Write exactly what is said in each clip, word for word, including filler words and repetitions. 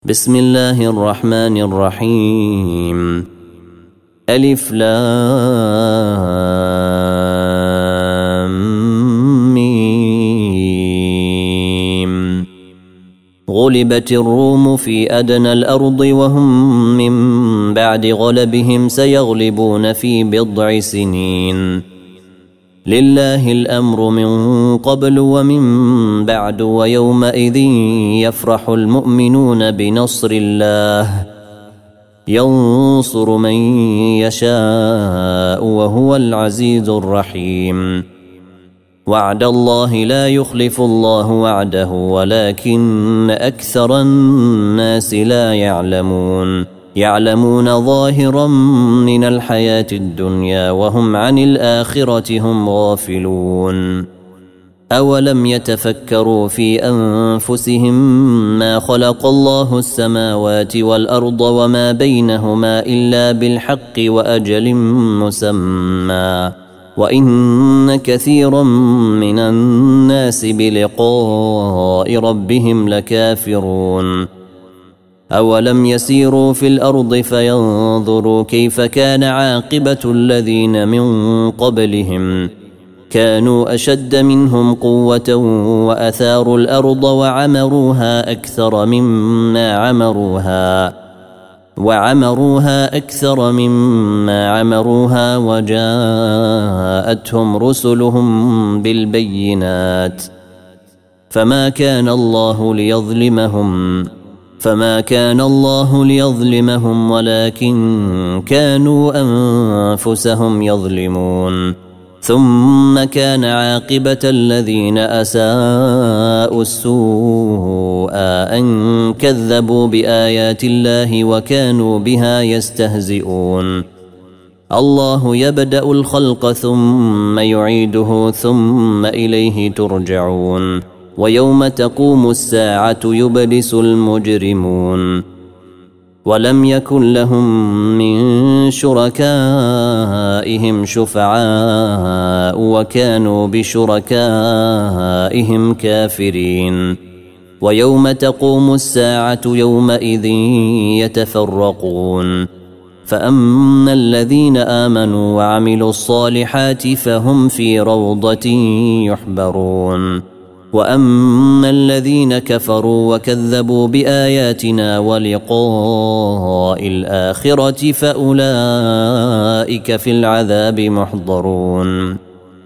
بسم الله الرحمن الرحيم. ألف لام ميم. غلبت الروم في أدنى الأرض وهم من بعد غلبهم سيغلبون في بضع سنين. لله الأمر من قبل ومن بعد ويومئذ يفرح المؤمنون بنصر الله ينصر من يشاء وهو العزيز الرحيم. وعد الله لا يخلف الله وعده ولكن أكثر الناس لا يعلمون. يعلمون ظاهرا من الحياة الدنيا وهم عن الآخرة هم غافلون. أولم يتفكروا في أنفسهم ما خلق الله السماوات والأرض وما بينهما إلا بالحق وأجل مسمى وإن كثيرا من الناس بلقاء ربهم لكافرون. أولم يسيروا في الأرض فينظروا كيف كان عاقبة الذين من قبلهم كانوا أشد منهم قوة وأثاروا الأرض وعمروها أكثر مما عمروها وعمروها أكثر مما عمروها وجاءتهم رسلهم بالبينات فما كان الله ليظلمهم فما كان الله ليظلمهم ولكن كانوا أنفسهم يظلمون. ثم كان عاقبة الذين أساءوا السوء أن كذبوا بآيات الله وكانوا بها يستهزئون. الله يبدأ الخلق ثم يعيده ثم إليه ترجعون. ويوم تقوم الساعة يبلس المجرمون ولم يكن لهم من شركائهم شفعاء وكانوا بشركائهم كافرين. ويوم تقوم الساعة يومئذ يتفرقون فأما الذين آمنوا وعملوا الصالحات فهم في روضة يحبرون وأما الذين كفروا وكذبوا بآياتنا ولقاء الآخرة فأولئك في العذاب محضرون.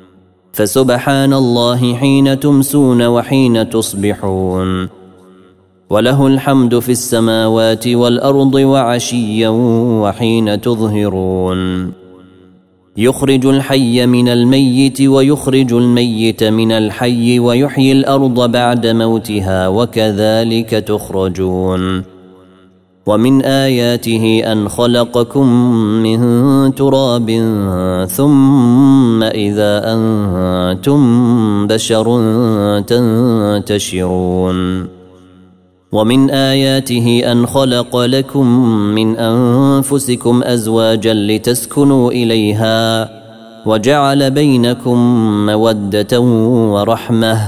فسبحان الله حين تمسون وحين تصبحون وله الحمد في السماوات والأرض وعشيا وحين تظهرون. يخرج الحي من الميت ويخرج الميت من الحي ويحيي الأرض بعد موتها وكذلك تخرجون. ومن آياته أن خلقكم من تراب ثم إذا أنتم بشر تنتشرون. ومن آياته أن خلق لكم من أنفسكم أزواجا لتسكنوا إليها وجعل بينكم مودة ورحمة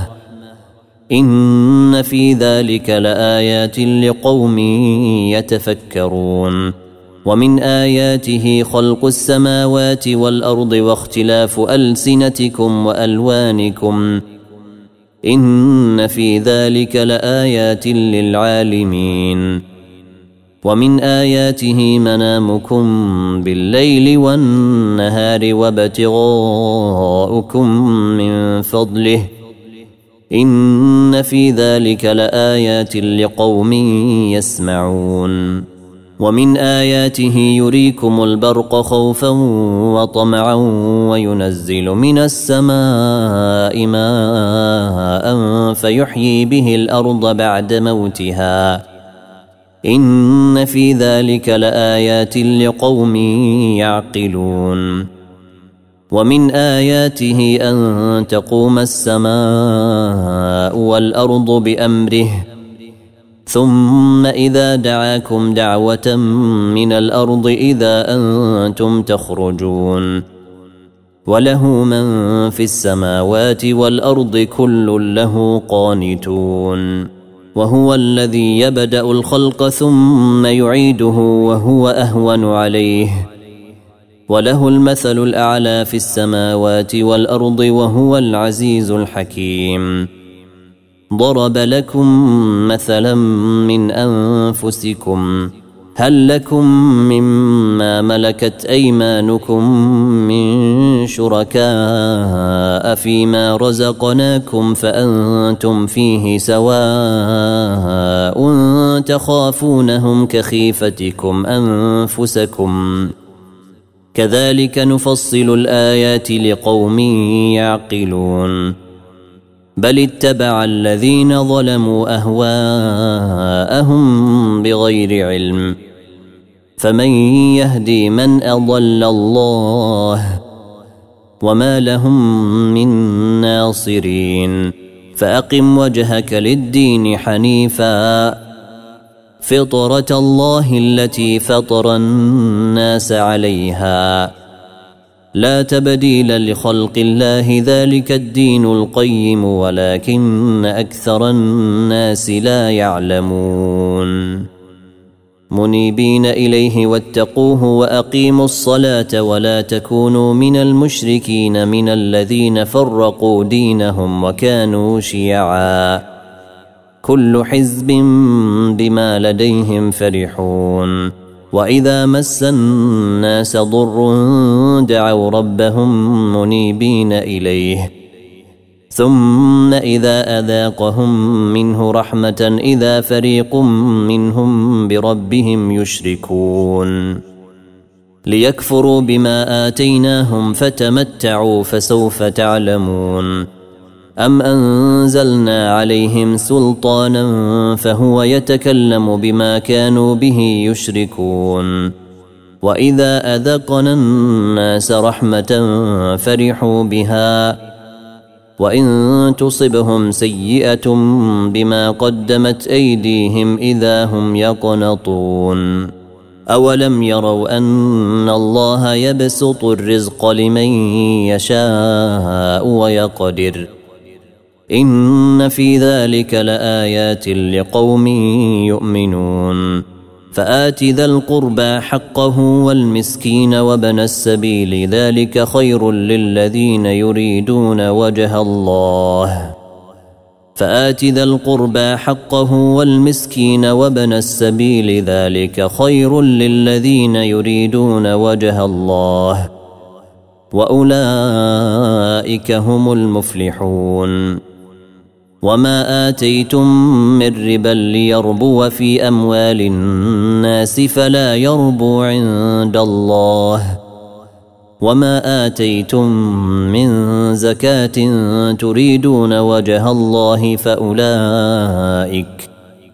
إن في ذلك لآيات لقوم يتفكرون. ومن آياته خلق السماوات والأرض واختلاف ألسنتكم وألوانكم إن في ذلك لآيات للعالمين. ومن آياته منامكم بالليل والنهار وابتغاؤكم من فضله إن في ذلك لآيات لقوم يسمعون. ومن آياته يريكم البرق خوفا وطمعا وينزل من السماء ماء فيحيي به الأرض بعد موتها إن في ذلك لآيات لقوم يعقلون. ومن آياته أن تقوم السماء والأرض بأمره ثم إذا دعاكم دعوة من الأرض إذا أنتم تخرجون. وله من في السماوات والأرض كل له قانتون وهو الذي يبدأ الخلق ثم يعيده وهو أهون عليه وله المثل الأعلى في السماوات والأرض وهو العزيز الحكيم. ضرب لكم مثلا من أنفسكم هل لكم مما ملكت أيمانكم من شركاء فيما رزقناكم فأنتم فيه سواء تخافونهم كخيفتكم أنفسكم كذلك نفصل الآيات لقوم يعقلون. بل اتبع الذين ظلموا أهواءهم بغير علم فمن يهدي من أضل الله وما لهم من ناصرين. فأقم وجهك للدين حنيفا فطرة الله التي فطر الناس عليها لا تبديل لخلق الله ذلك الدين القيم ولكن أكثر الناس لا يعلمون. منيبين إليه واتقوه وأقيموا الصلاة ولا تكونوا من المشركين من الذين فرقوا دينهم وكانوا شيعا كل حزب بما لديهم فرحون. وإذا مس الناس ضر دعوا ربهم منيبين إليه ثم إذا أذاقهم منه رحمة إذا فريق منهم بربهم يشركون. ليكفروا بما آتيناهم فتمتعوا فسوف تعلمون. أم أنزلنا عليهم سلطانا فهو يتكلم بما كانوا به يشركون. وإذا أذقنا الناس رحمة فرحوا بها وإن تصبهم سيئة بما قدمت أيديهم إذا هم يقنطون. أولم يروا أن الله يبسط الرزق لمن يشاء ويقدر إن في ذلك لآيات لقوم يؤمنون. فآت ذا القربى حقه والمسكين وابن السبيل ذلك خير للذين يريدون وجه الله. فآت ذا القربى حقه والمسكين وابن السبيل ذلك خير للذين يريدون وجه الله وأولئك هم المفلحون. وما آتيتم من ربا ليربو في أموال الناس فلا يربو عند الله وما آتيتم من زكاة تريدون وجه الله فأولئك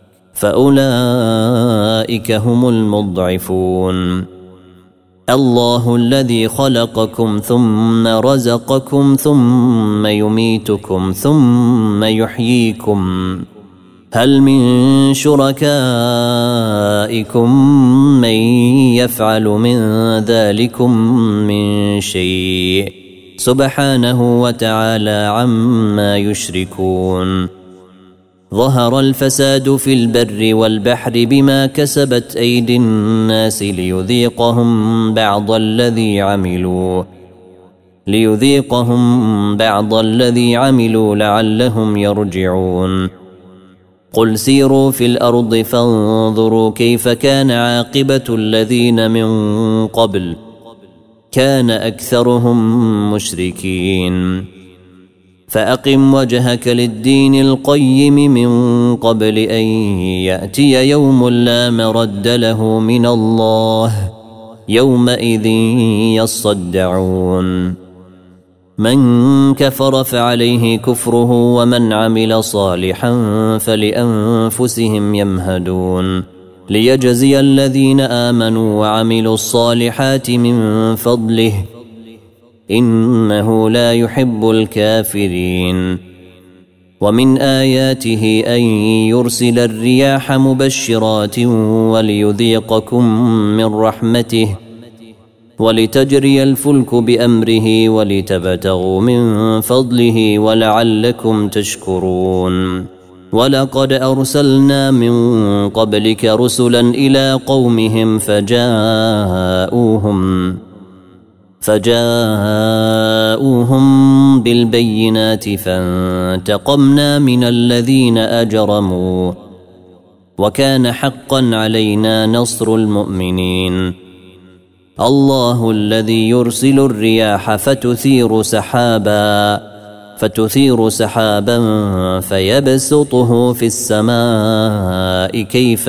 فأولئك هم المضعفون. الله الذي خلقكم ثم رزقكم ثم يميتكم ثم يحييكم هل من شركائكم من يفعل من ذلكم من شيء سبحانه وتعالى عما يشركون. ظهر الفساد في البر والبحر بما كسبت أيدي الناس ليذيقهم بعض الذي عملوا ليذيقهم بعض الذي عملوا لعلهم يرجعون. قل سيروا في الأرض فانظروا كيف كان عاقبة الذين من قبل كان أكثرهم مشركين. فأقم وجهك للدين القيم من قبل أن يأتي يوم لا مرد له من الله يومئذ يصدعون. من كفر فعليه كفره ومن عمل صالحا فلأنفسهم يمهدون. ليجزي الذين آمنوا وعملوا الصالحات من فضله إنه لا يحب الكافرين. ومن آياته أن يرسل الرياح مبشرات وليذيقكم من رحمته ولتجري الفلك بأمره ولتبتغوا من فضله ولعلكم تشكرون. ولقد أرسلنا من قبلك رسلا إلى قومهم فجاءوهم فجاءوهم بالبينات فانتقمنا من الذين أجرموا وكان حقا علينا نصر المؤمنين. الله الذي يرسل الرياح فتثير سحابا فتثير سحابا فيبسطه في السماء كيف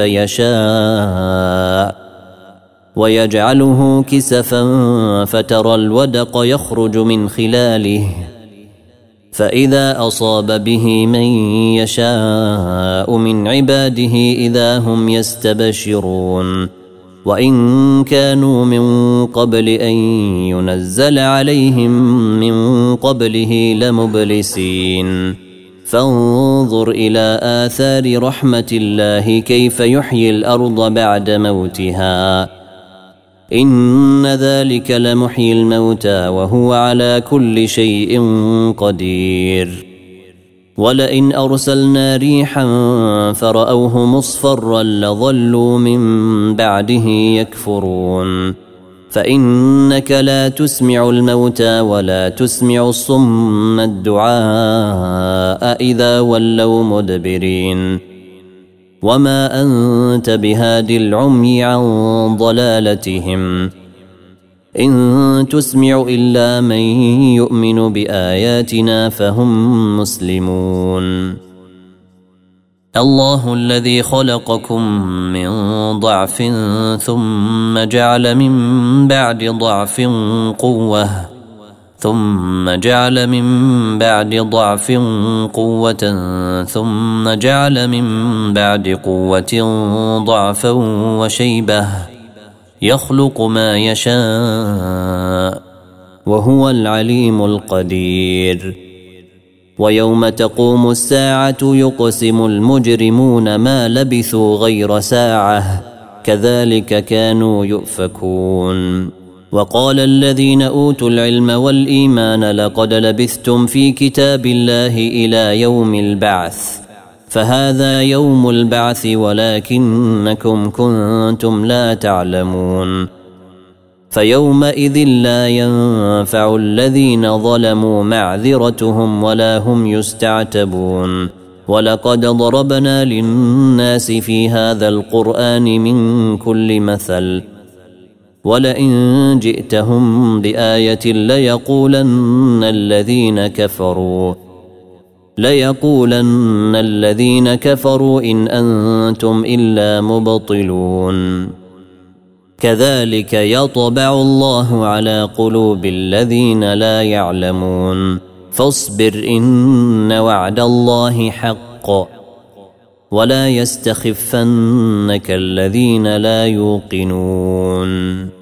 يشاء ويجعله كسفا فترى الودق يخرج من خلاله فإذا أصاب به من يشاء من عباده إذا هم يستبشرون. وإن كانوا من قبل أن ينزل عليهم من قبله لمبلسين. فانظر إلى آثار رحمة الله كيف يحيي الأرض بعد موتها إن ذلك لمحيي الموتى وهو على كل شيء قدير. ولئن أرسلنا ريحا فرأوه مصفرا لظلوا من بعده يكفرون. فإنك لا تسمع الموتى ولا تسمع الصم الدعاء إذا ولوا مدبرين. وما أنت بهاد العمي عن ضلالتهم إن تسمع إلا من يؤمن بآياتنا فهم مسلمون. الله الذي خلقكم من ضعف ثم جعل من بعد ضعف قوة ثم جعل من بعد ضعف قوة ثم جعل من بعد قوة ضعفا وشيبة يخلق ما يشاء وهو العليم القدير. ويوم تقوم الساعة يقسم المجرمون ما لبثوا غير ساعة كذلك كانوا يؤفكون. وقال الذين أوتوا العلم والإيمان لقد لبثتم في كتاب الله إلى يوم البعث فهذا يوم البعث ولكنكم كنتم لا تعلمون. فيومئذ لا ينفع الذين ظلموا معذرتهم ولا هم يستعتبون. ولقد ضربنا للناس في هذا القرآن من كل مثل ولئن جئتهم بآية ليقولن الذين كفروا ليقولن الذين كفروا إن أنتم إلا مبطلون. كذلك يطبع الله على قلوب الذين لا يعلمون. فاصبر إن وعد الله حق ولا يستخفنك الذين لا يوقنون.